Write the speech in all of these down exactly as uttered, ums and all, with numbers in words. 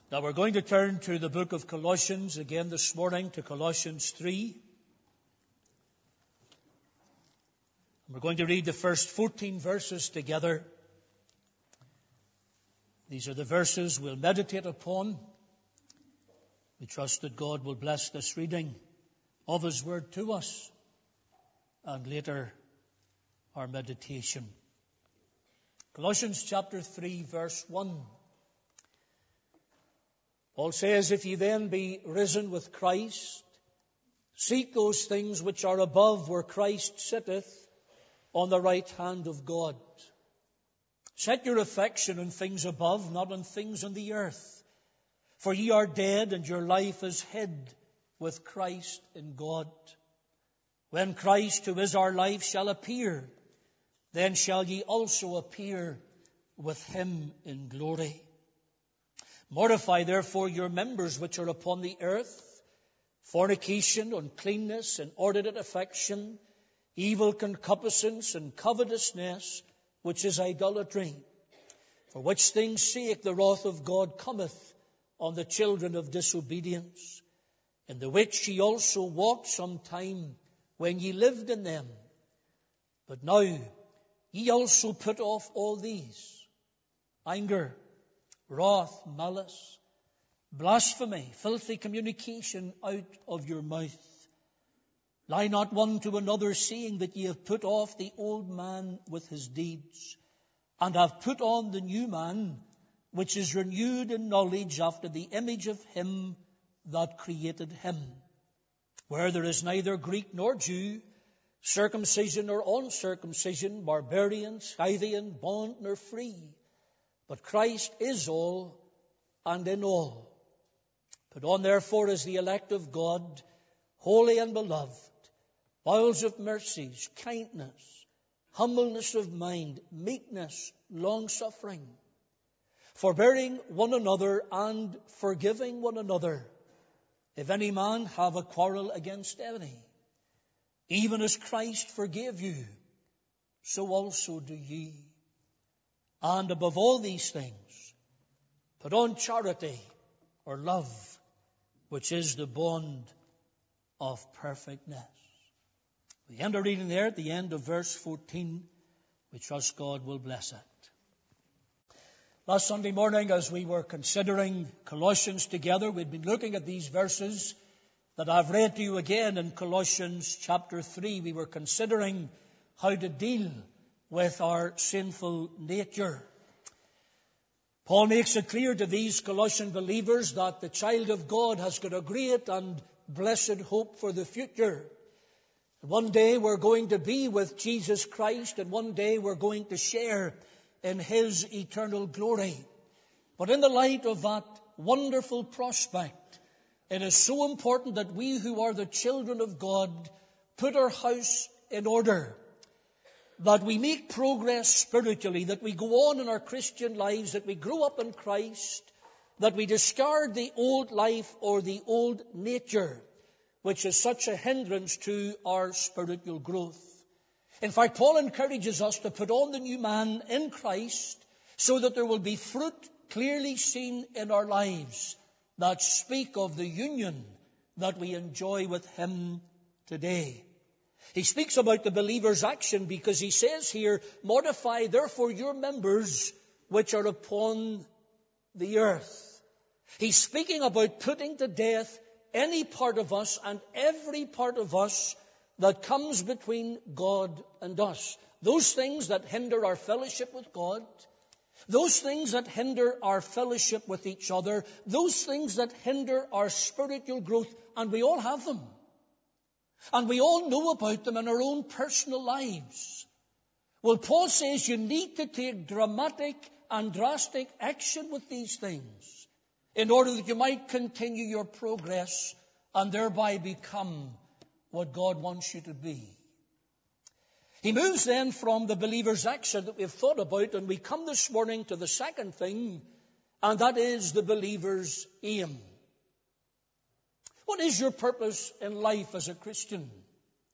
Now we're going to turn to the book of Colossians again this morning, to Colossians three. We're going to read the first fourteen verses together. These are the verses we'll meditate upon. We trust that God will bless this reading of His Word to us, and later our meditation. Colossians chapter three, verse one. Paul says, "If ye then be risen with Christ, seek those things which are above, where Christ sitteth on the right hand of God. Set your affection on things above, not on things on the earth. For ye are dead, and your life is hid with Christ in God. When Christ, who is our life, shall appear, then shall ye also appear with Him in glory. Mortify therefore your members which are upon the earth, fornication, uncleanness, inordinate affection, evil concupiscence, and covetousness, which is idolatry. For which things' sake the wrath of God cometh on the children of disobedience, in the which ye also walked sometime when ye lived in them. But now ye also put off all these: anger, wrath, malice, blasphemy, filthy communication out of your mouth. Lie not one to another, saying that ye have put off the old man with his deeds, and have put on the new man, which is renewed in knowledge after the image of Him that created him. Where there is neither Greek nor Jew, circumcision nor uncircumcision, barbarian, Scythian, bond nor free, but Christ is all and in all. Put on therefore as the elect of God, holy and beloved, bowels of mercies, kindness, humbleness of mind, meekness, long-suffering, forbearing one another and forgiving one another, if any man have a quarrel against any. Even as Christ forgave you, so also do ye. And above all these things, put on charity, or love, which is the bond of perfectness." We end our reading there at the end of verse fourteen. We trust God will bless it. Last Sunday morning, as we were considering Colossians together, we'd been looking at these verses that I've read to you again in Colossians chapter three. We were considering how to deal with our sinful nature. Paul makes it clear to these Colossian believers that the child of God has got a great and blessed hope for the future. One day we're going to be with Jesus Christ, and one day we're going to share in His eternal glory. But in the light of that wonderful prospect, it is so important that we who are the children of God put our house in order, that we make progress spiritually, that we go on in our Christian lives, that we grow up in Christ, that we discard the old life or the old nature, which is such a hindrance to our spiritual growth. In fact, Paul encourages us to put on the new man in Christ so that there will be fruit clearly seen in our lives that speak of the union that we enjoy with Him today. He speaks about the believer's action because he says here, "Mortify therefore your members which are upon the earth." He's speaking about putting to death any part of us and every part of us that comes between God and us. Those things that hinder our fellowship with God, those things that hinder our fellowship with each other, those things that hinder our spiritual growth, and we all have them. And we all know about them in our own personal lives. Well, Paul says you need to take dramatic and drastic action with these things in order that you might continue your progress and thereby become what God wants you to be. He moves then from the believer's action that we've thought about, and we come this morning to the second thing, and that is the believer's aim. What is your purpose in life as a Christian?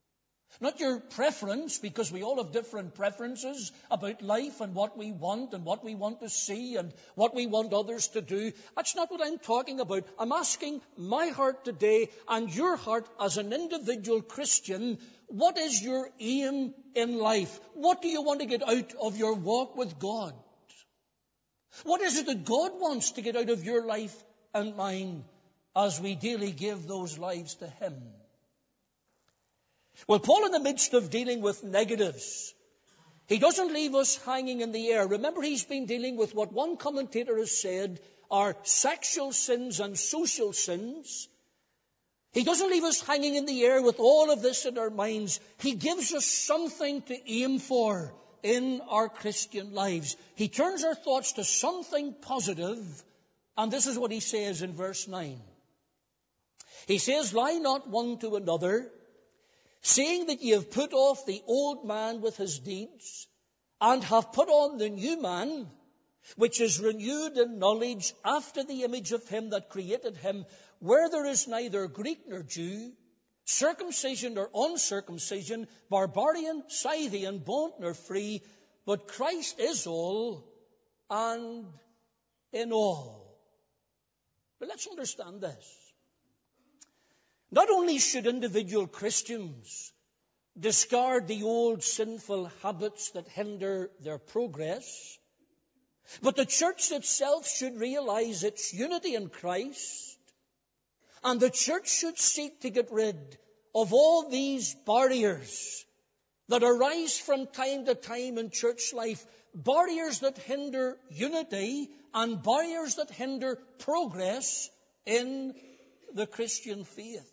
Not your preference, because we all have different preferences about life and what we want and what we want to see and what we want others to do. That's not what I'm talking about. I'm asking my heart today and your heart as an individual Christian, what is your aim in life? What do you want to get out of your walk with God? What is it that God wants to get out of your life and mine as we daily give those lives to Him? Well, Paul, in the midst of dealing with negatives, he doesn't leave us hanging in the air. Remember, he's been dealing with what one commentator has said are sexual sins and social sins. He doesn't leave us hanging in the air with all of this in our minds. He gives us something to aim for in our Christian lives. He turns our thoughts to something positive, and this is what he says in verse nine. He says, "Lie not one to another, seeing that ye have put off the old man with his deeds, and have put on the new man, which is renewed in knowledge after the image of him that created him, where there is neither Greek nor Jew, circumcision nor uncircumcision, barbarian, Scythian, bond nor free, but Christ is all and in all." But let's understand this. Not only should individual Christians discard the old sinful habits that hinder their progress, but the church itself should realize its unity in Christ, and the church should seek to get rid of all these barriers that arise from time to time in church life, barriers that hinder unity and barriers that hinder progress in the Christian faith.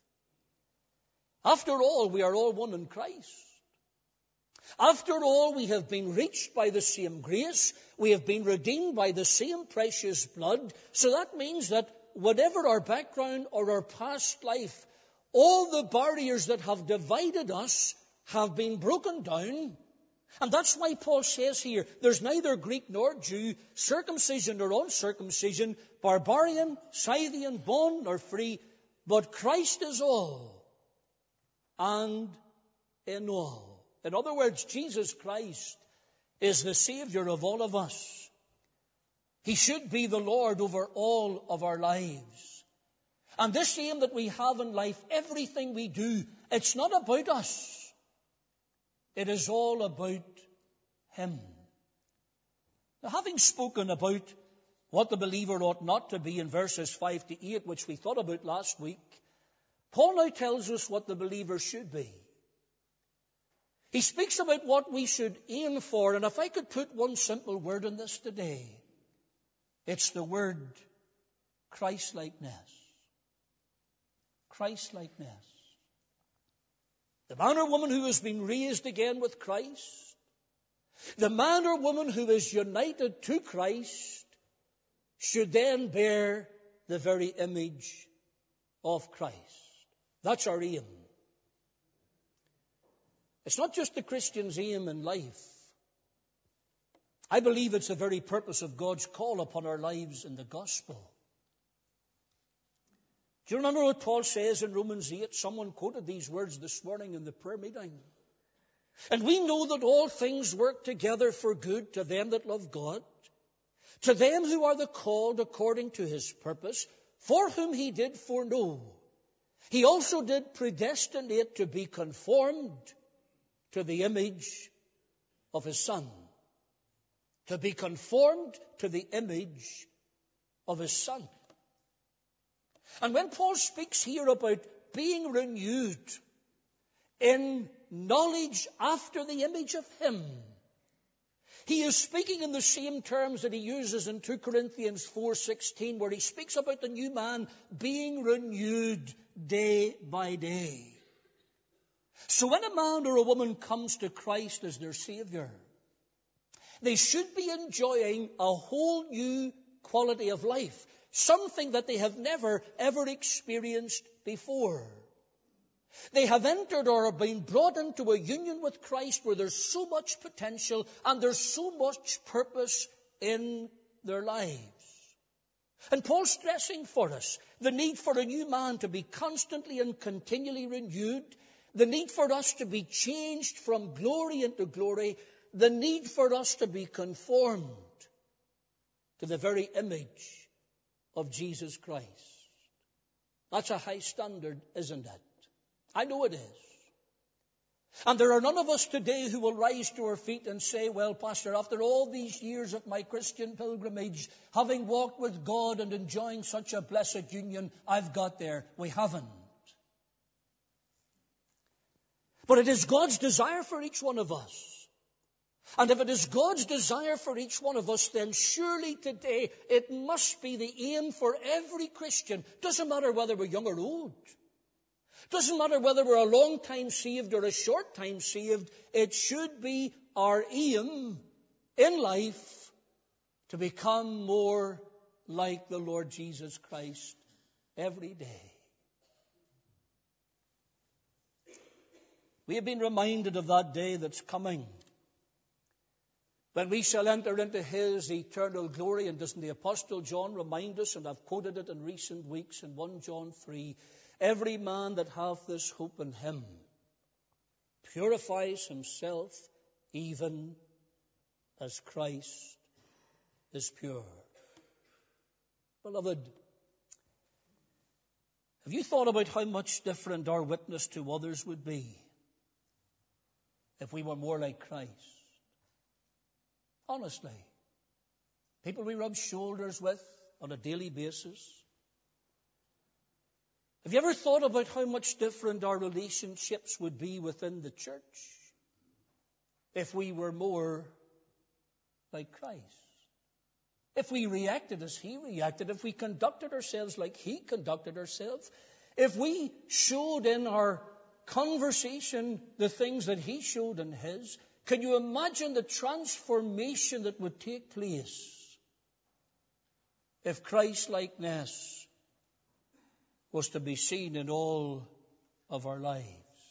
After all, we are all one in Christ. After all, we have been reached by the same grace. We have been redeemed by the same precious blood. So that means that whatever our background or our past life, all the barriers that have divided us have been broken down. And that's why Paul says here, there's neither Greek nor Jew, circumcision nor uncircumcision, barbarian, Scythian, bond nor free, but Christ is all and in all. In other words, Jesus Christ is the Savior of all of us. He should be the Lord over all of our lives. And this aim that we have in life, everything we do, it's not about us. It is all about Him. Now, having spoken about what the believer ought not to be in verses five to eight, which we thought about last week, Paul now tells us what the believer should be. He speaks about what we should aim for, and if I could put one simple word on this today, it's the word Christ-likeness. Christ-likeness. The man or woman who has been raised again with Christ, the man or woman who is united to Christ, should then bear the very image of Christ. That's our aim. It's not just the Christian's aim in life. I believe it's the very purpose of God's call upon our lives in the gospel. Do you remember what Paul says in Romans eight? Someone quoted these words this morning in the prayer meeting. "And we know that all things work together for good to them that love God, to them who are the called according to His purpose, for whom He did foreknow. He also did predestinate to be conformed to the image of His Son." To be conformed to the image of His Son. And when Paul speaks here about being renewed in knowledge after the image of Him, he is speaking in the same terms that he uses in two Corinthians four sixteen, where he speaks about the new man being renewed day by day. So when a man or a woman comes to Christ as their Savior, they should be enjoying a whole new quality of life, something that they have never, ever experienced before. They have entered or have been brought into a union with Christ where there's so much potential and there's so much purpose in their lives. And Paul's stressing for us the need for a new man to be constantly and continually renewed, the need for us to be changed from glory into glory, the need for us to be conformed to the very image of Jesus Christ. That's a high standard, isn't it? I know it is. And there are none of us today who will rise to our feet and say, well, Pastor, after all these years of my Christian pilgrimage, having walked with God and enjoying such a blessed union, I've got there. We haven't. But it is God's desire for each one of us. And if it is God's desire for each one of us, then surely today it must be the aim for every Christian. Doesn't matter whether we're young or old. Doesn't matter whether we're a long time saved or a short time saved. It should be our aim in life to become more like the Lord Jesus Christ every day. We have been reminded of that day that's coming, when we shall enter into His eternal glory. And doesn't the Apostle John remind us, and I've quoted it in recent weeks in First John three, every man that hath this hope in Him purifies himself even as Christ is pure. Beloved, have you thought about how much different our witness to others would be if we were more like Christ? Honestly, people we rub shoulders with on a daily basis. Have you ever thought about how much different our relationships would be within the church if we were more like Christ? If we reacted as He reacted, if we conducted ourselves like He conducted ourselves, if we showed in our conversation the things that He showed in His, can you imagine the transformation that would take place if Christ-likeness was to be seen in all of our lives?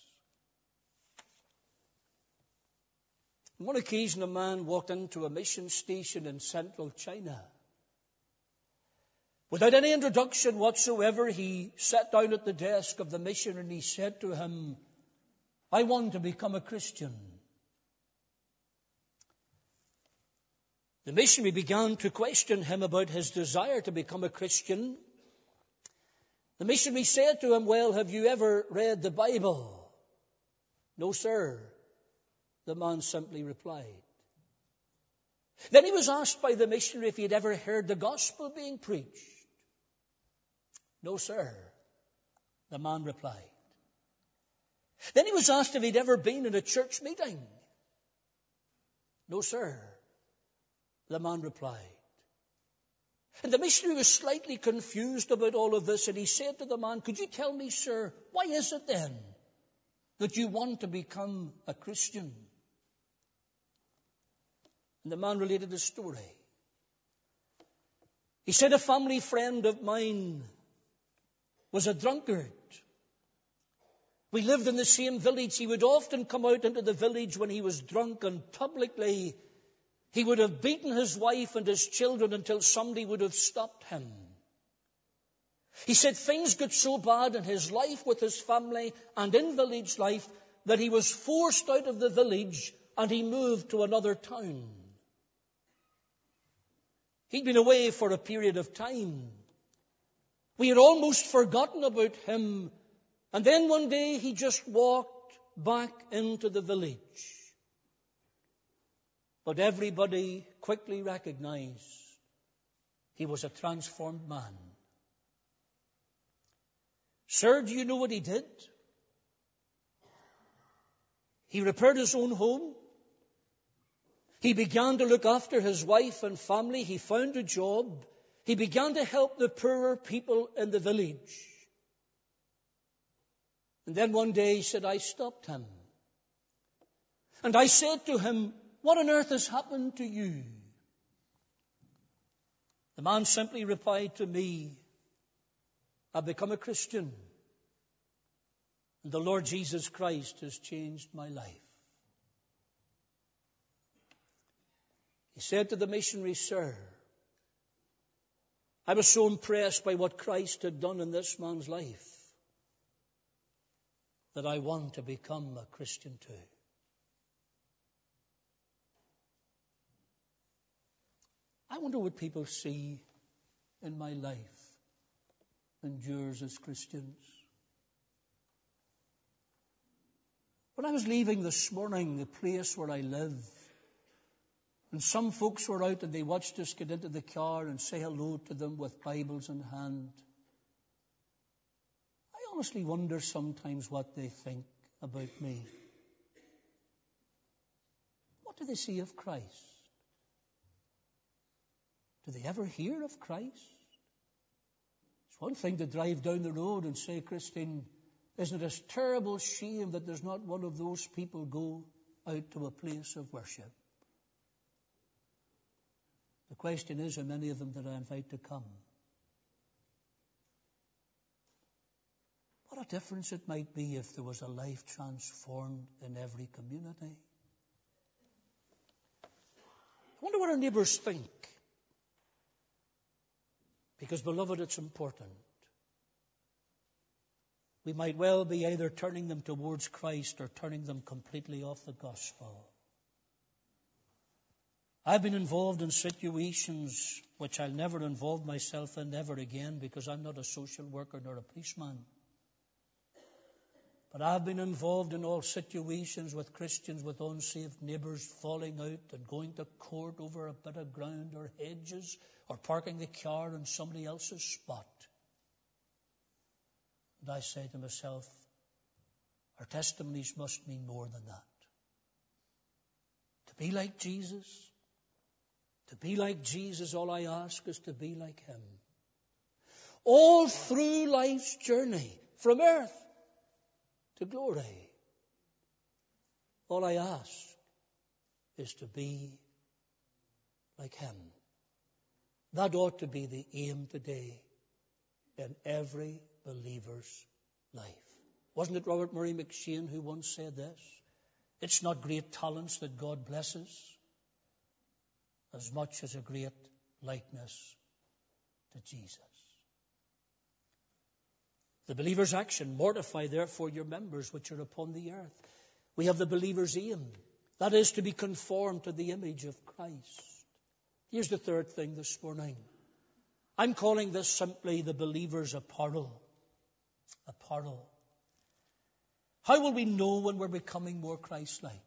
On one occasion, a man walked into a mission station in central China. Without any introduction whatsoever, he sat down at the desk of the missioner and he said to him, "I want to become a Christian." The missionary began to question him about his desire to become a Christian. The missionary said to him, "Well, have you ever read the Bible?" "No, sir," the man simply replied. Then he was asked by the missionary if he had ever heard the gospel being preached. "No, sir," the man replied. Then he was asked if he'd ever been in a church meeting. "No, sir," the man replied. And the missionary was slightly confused about all of this, and he said to the man, "Could you tell me, sir, why is it then that you want to become a Christian?" And the man related his story. He said, "A family friend of mine was a drunkard. We lived in the same village. He would often come out into the village when he was drunk, and publicly he would have beaten his wife and his children until somebody would have stopped him. He said things got so bad in his life with his family and in village life that he was forced out of the village and he moved to another town. He'd been away for a period of time. We had almost forgotten about him. And then one day he just walked back into the village. But everybody quickly recognized he was a transformed man." Sir, do you know what he did? He repaired his own home. He began to look after his wife and family. He found a job. He began to help the poorer people in the village. And then one day he said, I stopped him. And I said to him, "What on earth has happened to you?" The man simply replied to me, "I've become a Christian. And the Lord Jesus Christ has changed my life." He said to the missionary, "Sir, I was so impressed by what Christ had done in this man's life. that I want to become a Christian too. I wonder what people see in my life and yours as Christians. When I was leaving this morning, the place where I live, and some folks were out and they watched us get into the car and say hello to them with Bibles in hand, I honestly wonder sometimes what they think about me. What do they see of Christ? Do they ever hear of Christ? It's one thing to drive down the road and say, Christine, isn't it a terrible shame that there's not one of those people go out to a place of worship? The question is, how many of them did I invite to come? What a difference it might be if there was a life transformed in every community. I wonder what our neighbours think. Because, beloved, it's important. We might well be either turning them towards Christ or turning them completely off the gospel. I've been involved in situations which I'll never involve myself in ever again, because I'm not a social worker nor a policeman. But I've been involved in all situations with Christians with unsaved neighbours falling out and going to court over a bit of ground or hedges or parking the car in somebody else's spot. And I say to myself, our testimonies must mean more than that. To be like Jesus, to be like Jesus, all I ask is to be like Him. All through life's journey, from earth to glory, all I ask is to be like Him. That ought to be the aim today in every believer's life. Wasn't it Robert Murray McCheyne who once said this? It's not great talents that God blesses as much as a great likeness to Jesus. The believer's action: mortify therefore your members which are upon the earth. We have the believer's aim. That is to be conformed to the image of Christ. Here's the third thing this morning. I'm calling this simply the believer's apparel. Apparel. How will we know when we're becoming more Christ-like?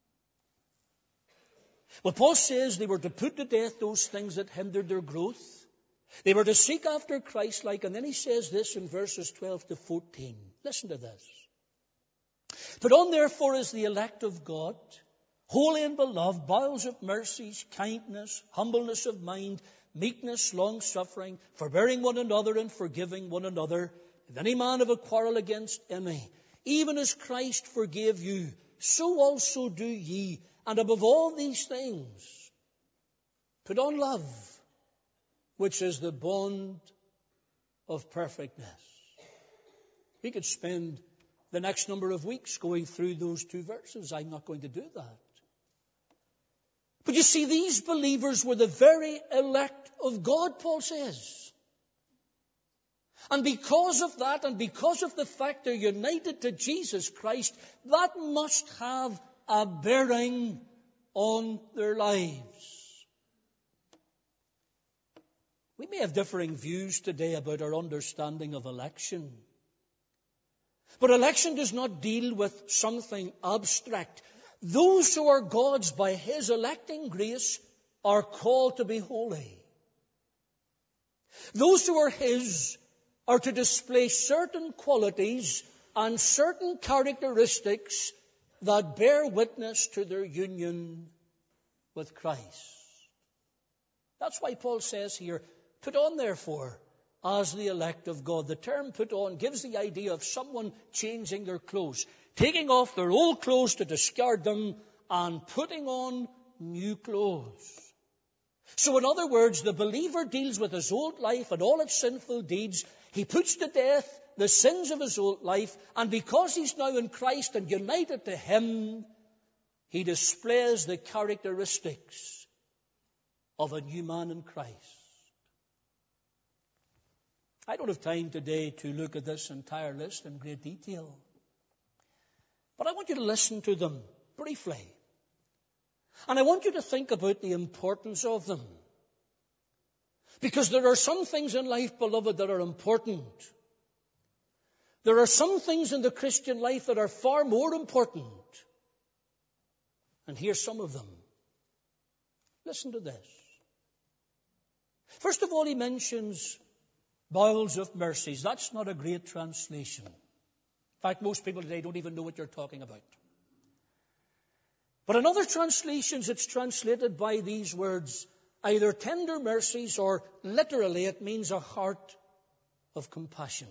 Well, Paul says they were to put to death those things that hindered their growth. They were to seek after Christ-like. And then he says this in verses twelve to fourteen. Listen to this. Put on therefore as the elect of God, holy and beloved, bowels of mercies, kindness, humbleness of mind, meekness, long-suffering, forbearing one another and forgiving one another. If any man have a quarrel against any, even as Christ forgave you, so also do ye. And above all these things, put on love, which is the bond of perfectness. We could spend the next number of weeks going through those two verses. I'm not going to do that. But you see, these believers were the very elect of God, Paul says. And because of that, and because of the fact they're united to Jesus Christ, that must have a bearing on their lives. We may have differing views today about our understanding of election. But election does not deal with something abstract. Those who are God's by His electing grace are called to be holy. Those who are His are to display certain qualities and certain characteristics that bear witness to their union with Christ. That's why Paul says here, put on therefore as the elect of God. The term put on gives the idea of someone changing their clothes, taking off their old clothes to discard them and putting on new clothes. So in other words, the believer deals with his old life and all its sinful deeds. He puts to death the sins of his old life, and because he's now in Christ and united to Him, he displays the characteristics of a new man in Christ. I don't have time today to look at this entire list in great detail. But I want you to listen to them briefly. And I want you to think about the importance of them. Because there are some things in life, beloved, that are important. There are some things in the Christian life that are far more important. And here's some of them. Listen to this. First of all, he mentions bowels of mercies. That's not a great translation. In fact, most people today don't even know what you're talking about. But in other translations, it's translated by these words, either tender mercies, or literally it means a heart of compassion.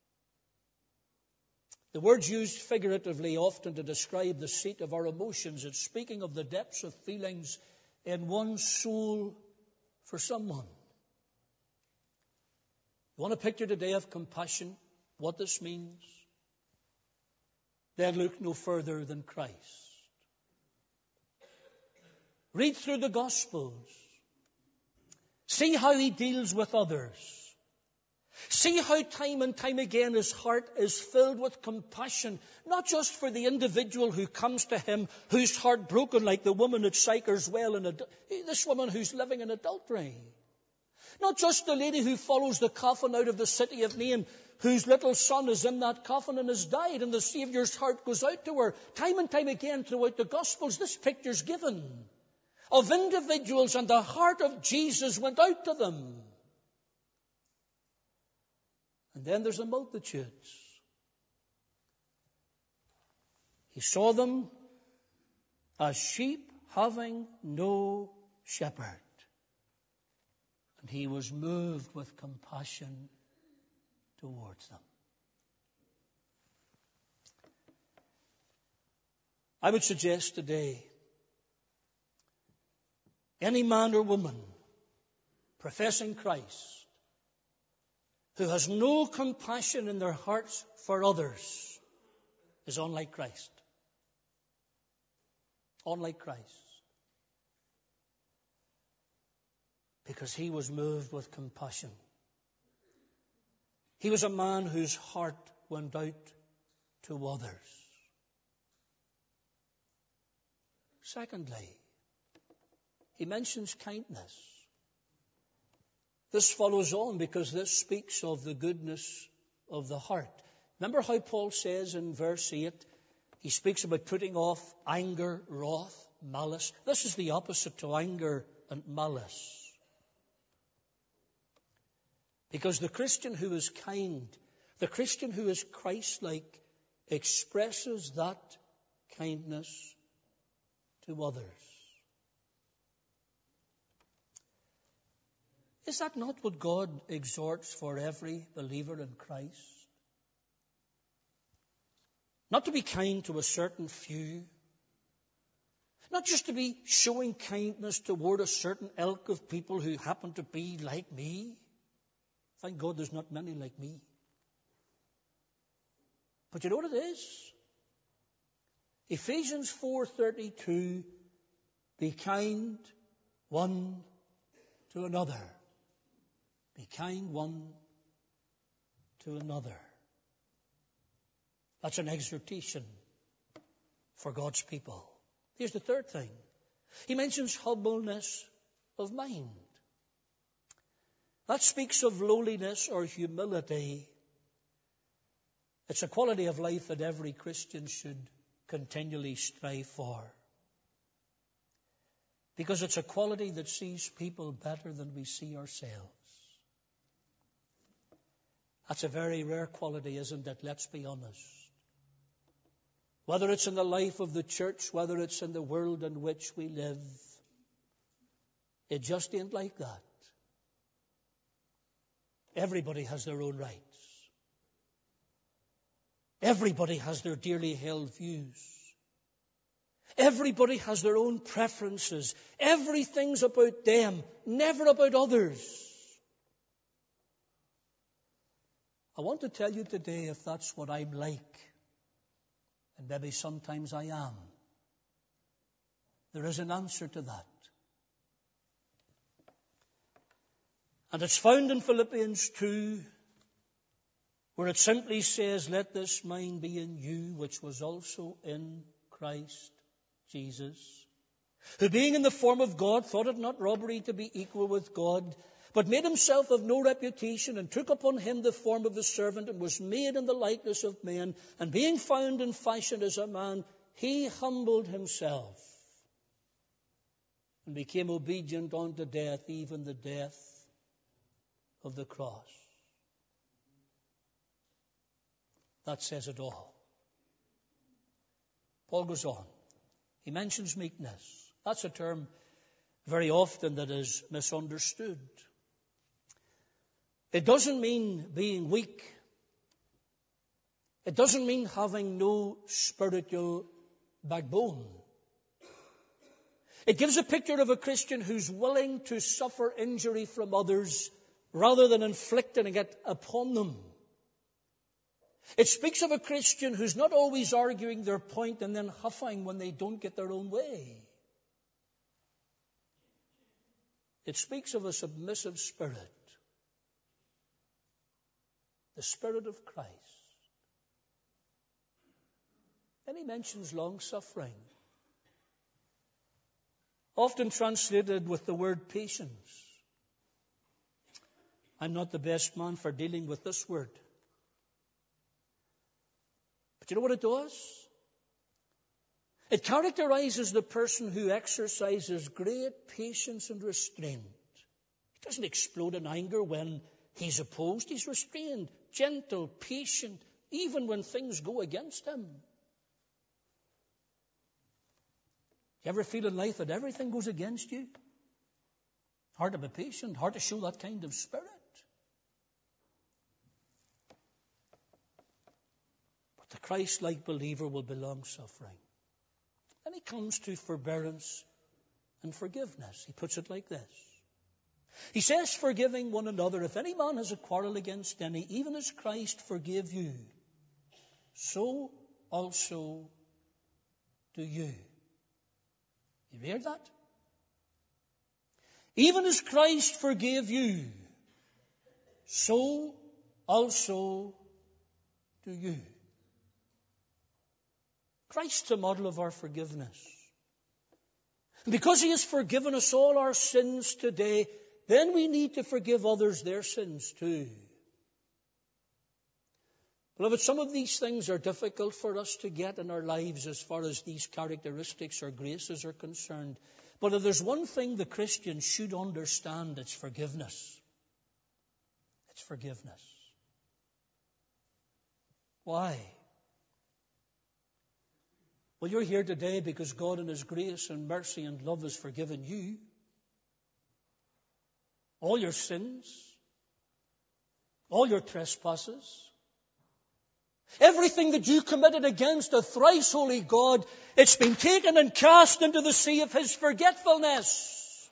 The word's used figuratively often to describe the seat of our emotions. It's speaking of the depths of feelings in one's soul for someone. You want a picture today of compassion, what this means? Then look no further than Christ. Read through the Gospels. See how he deals with others. See how time and time again his heart is filled with compassion, not just for the individual who comes to him, who's heartbroken, like the woman at Sychar's Well, and ad- this woman who's living in adultery. Not just the lady who follows the coffin out of the city of Nain, whose little son is in that coffin and has died, and the Saviour's heart goes out to her. Time and time again throughout the Gospels, this picture's given of individuals, and the heart of Jesus went out to them. And then there's the multitudes. He saw them as sheep having no shepherd. And he was moved with compassion towards them. I would suggest today, any man or woman professing Christ who has no compassion in their hearts for others is unlike Christ. Unlike Christ. Because he was moved with compassion. He was a man whose heart went out to others. Secondly, he mentions kindness. This follows on because this speaks of the goodness of the heart. Remember how Paul says in verse eight, he speaks about putting off anger, wrath, malice. This is the opposite to anger and malice. Because the Christian who is kind, the Christian who is Christ-like, expresses that kindness to others. Is that not what God exhorts for every believer in Christ? Not to be kind to a certain few. Not just to be showing kindness toward a certain ilk of people who happen to be like me. Thank God there's not many like me. But you know what it is? Ephesians four thirty-two, be kind one to another. Be kind one to another. That's an exhortation for God's people. Here's the third thing. He mentions humbleness of mind. That speaks of lowliness or humility. It's a quality of life that every Christian should continually strive for. Because it's a quality that sees people better than we see ourselves. That's a very rare quality, isn't it? Let's be honest. Whether it's in the life of the church, whether it's in the world in which we live, it just ain't like that. Everybody has their own rights. Everybody has their dearly held views. Everybody has their own preferences. Everything's about them, never about others. I want to tell you today, if that's what I'm like, and maybe sometimes I am, there is an answer to that. And it's found in Philippians two, where it simply says, let this mind be in you, which was also in Christ Jesus, who being in the form of God, thought it not robbery to be equal with God, but made himself of no reputation, and took upon him the form of the servant, and was made in the likeness of men, and being found in fashion as a man, he humbled himself, and became obedient unto death, even the death of the cross. That says it all. Paul goes on. He mentions meekness. That's a term very often that is misunderstood. It doesn't mean being weak. It doesn't mean having no spiritual backbone. It gives a picture of a Christian who's willing to suffer injury from others rather than inflicting it upon them. It speaks of a Christian who's not always arguing their point and then huffing when they don't get their own way. It speaks of a submissive spirit, the Spirit of Christ. Then he mentions long-suffering, often translated with the word patience. I'm not the best man for dealing with this word. But you know what it does? It characterizes the person who exercises great patience and restraint. He doesn't explode in anger when he's opposed. He's restrained, gentle, patient, even when things go against him. You ever feel in life that everything goes against you? Hard to be patient, hard to show that kind of spirit. But the Christ-like believer will be long-suffering. Then he comes to forbearance and forgiveness. He puts it like this. He says, forgiving one another, if any man has a quarrel against any, even as Christ forgave you, so also do you. You hear that? Even as Christ forgave you, so also do you. Christ's the model of our forgiveness. And because he has forgiven us all our sins today, then we need to forgive others their sins too. Beloved, some of these things are difficult for us to get in our lives as far as these characteristics or graces are concerned. But if there's one thing the Christian should understand, it's forgiveness. It's forgiveness. Why? Well, you're here today because God in His grace and mercy and love has forgiven you. All your sins, all your trespasses, everything that you committed against a thrice holy God, it's been taken and cast into the sea of His forgetfulness.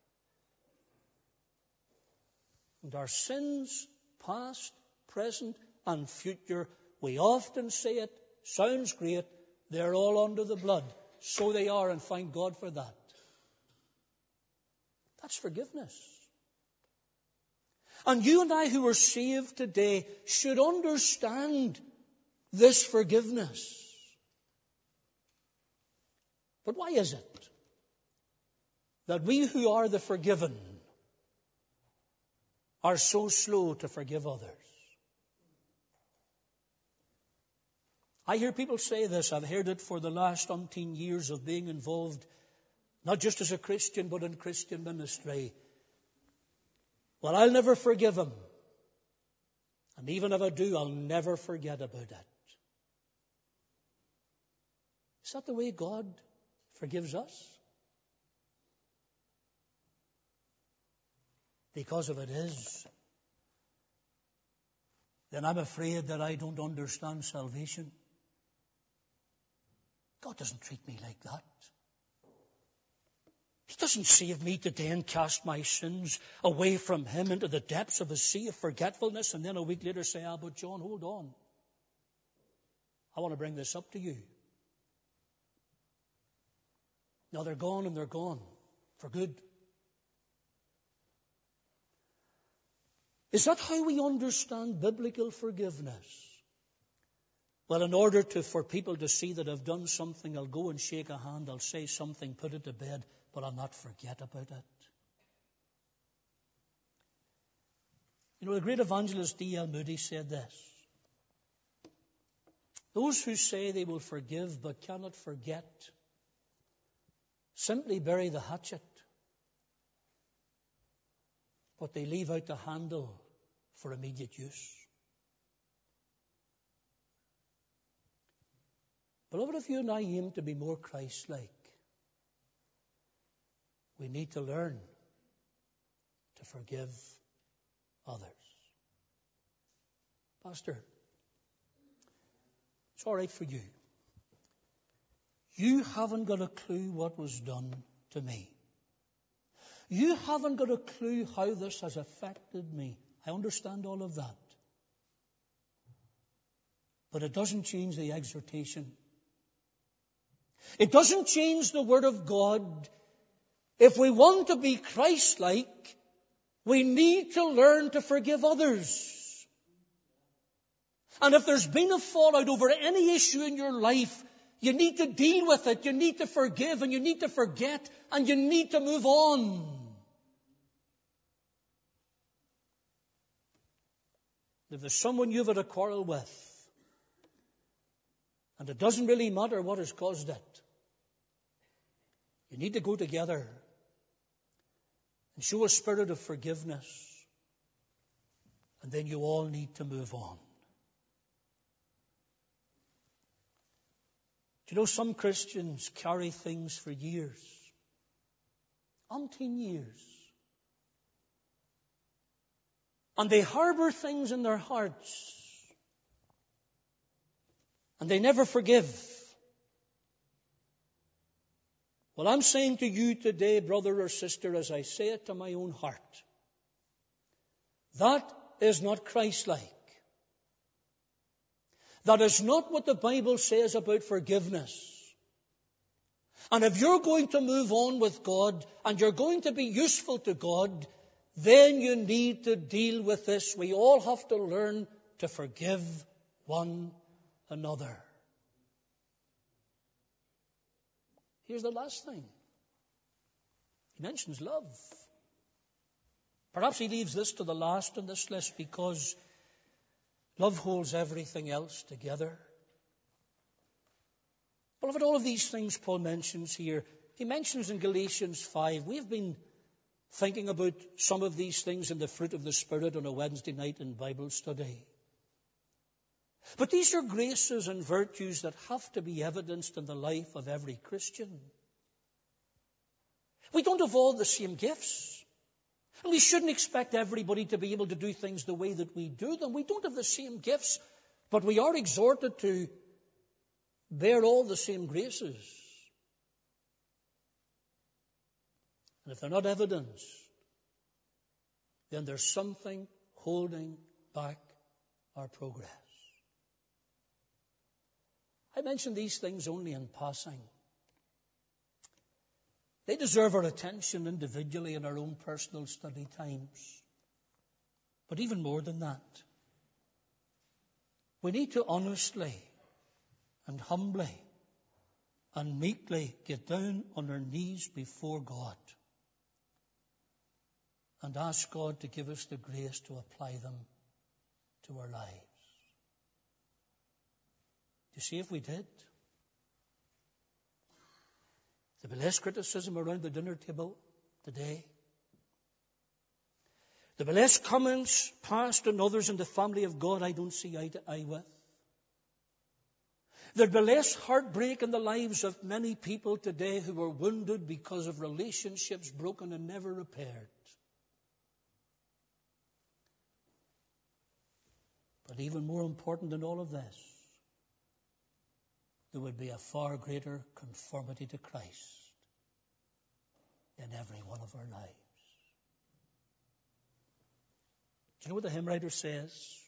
And our sins, past, present, and future, we often say it, sounds great, they're all under the blood. So they are, and thank God for that. That's forgiveness. And you and I who are saved today should understand this forgiveness. But why is it that we who are the forgiven are so slow to forgive others? I hear people say this. I've heard it for the last umpteen years of being involved, not just as a Christian, but in Christian ministry. Well, I'll never forgive him. And even if I do, I'll never forget about it. Is that the way God forgives us? Because if it is, then I'm afraid that I don't understand salvation. God doesn't treat me like that. He doesn't save me today and cast my sins away from Him into the depths of a sea of forgetfulness and then a week later say, ah, but John, hold on. I want to bring this up to you. Now they're gone and they're gone for good. Is that how we understand biblical forgiveness? Well, in order to, for people to see that I've done something, I'll go and shake a hand, I'll say something, put it to bed, but I'll not forget about it. You know, the great evangelist D L Moody said this: those who say they will forgive but cannot forget simply bury the hatchet, but they leave out the handle for immediate use. Beloved, if you and I aim to be more Christ-like, we need to learn to forgive others. Pastor, it's all right for you. You haven't got a clue what was done to me. You haven't got a clue how this has affected me. I understand all of that. But it doesn't change the exhortation. It doesn't change the Word of God. If we want to be Christ-like, we need to learn to forgive others. And if there's been a fallout over any issue in your life, you need to deal with it. You need to forgive and you need to forget and you need to move on. If there's someone you've had a quarrel with, and it doesn't really matter what has caused it, you need to go together and show a spirit of forgiveness. And then you all need to move on. Do you know some Christians carry things for years? Umpteen years. And they harbor things in their hearts. And they never forgive. Well, I'm saying to you today, brother or sister, as I say it to my own heart, that is not Christ-like. That is not what the Bible says about forgiveness. And if you're going to move on with God and you're going to be useful to God, then you need to deal with this. We all have to learn to forgive one another. Here's the last thing. He mentions love. Perhaps he leaves this to the last on this list because love holds everything else together. Beloved, all of these things Paul mentions here, he mentions in Galatians five. We've been thinking about some of these things in the fruit of the Spirit on a Wednesday night in Bible study. But these are graces and virtues that have to be evidenced in the life of every Christian. We don't have all the same gifts. And we shouldn't expect everybody to be able to do things the way that we do them. We don't have the same gifts, but we are exhorted to bear all the same graces. And if they're not evidenced, then there's something holding back our progress. I mention these things only in passing. They deserve our attention individually in our own personal study times. But even more than that, we need to honestly and humbly and meekly get down on our knees before God and ask God to give us the grace to apply them to our lives. Do you see if we did? There'll be less criticism around the dinner table today. There'll be less comments passed on others in the family of God I don't see eye to eye with. There'll be less heartbreak in the lives of many people today who were wounded because of relationships broken and never repaired. But even more important than all of this, there would be a far greater conformity to Christ in every one of our lives. Do you know what the hymn writer says?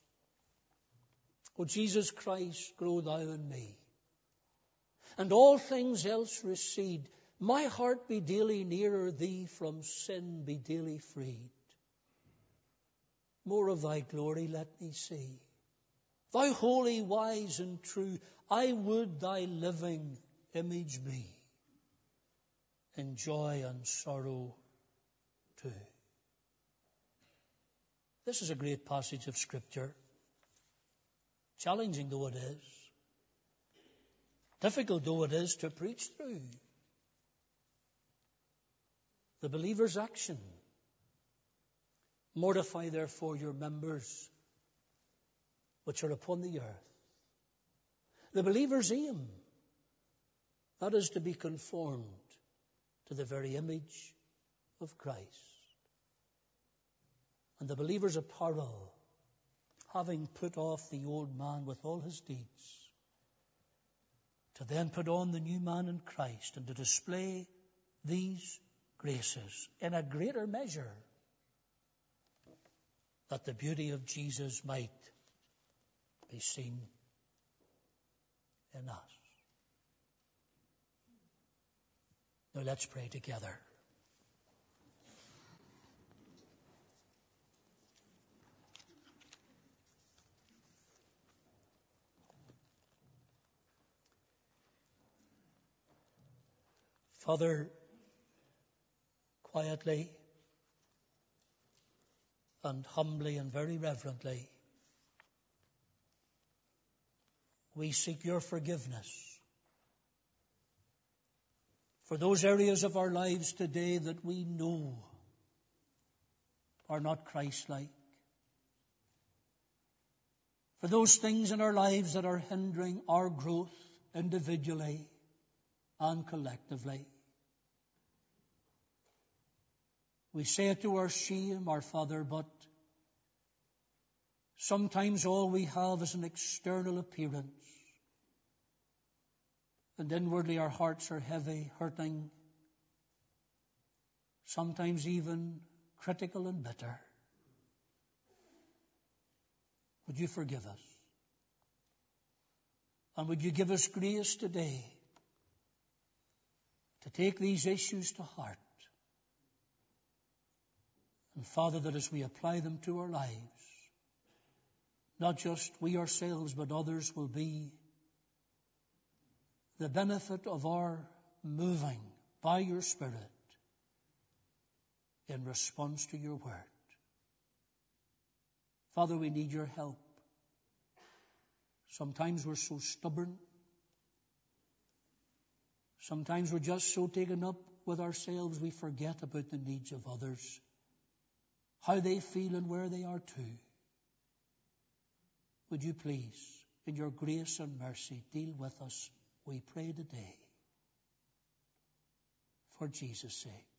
O Jesus Christ, grow thou in me, and all things else recede. My heart be daily nearer thee, from sin be daily freed. more of thy glory let me see. Thou holy, wise, and true, I would thy living image be, in joy and sorrow too. This is a great passage of Scripture, challenging though it is, difficult though it is to preach through. The believer's action. Mortify therefore your members which are upon the earth. The believer's aim, that is to be conformed to the very image of Christ. And the believer's apparel, having put off the old man with all his deeds, to then put on the new man in Christ, and to display these graces in a greater measure, that the beauty of Jesus might be seen in us. Now let's pray together. Father, quietly and humbly and very reverently, we seek your forgiveness for those areas of our lives today that we know are not Christ-like. For those things in our lives that are hindering our growth individually and collectively. We say it to our shame, our Father, but sometimes all we have is an external appearance. And inwardly our hearts are heavy, hurting, sometimes even critical and bitter. Would you forgive us? And would you give us grace today to take these issues to heart? And Father, that as we apply them to our lives, not just we ourselves, but others will be the benefit of our moving by your Spirit in response to your word. Father, we need your help. Sometimes we're so stubborn. Sometimes we're just so taken up with ourselves we forget about the needs of others, how they feel and where they are too. Would you please, in your grace and mercy, deal with us, we pray today, for Jesus' sake.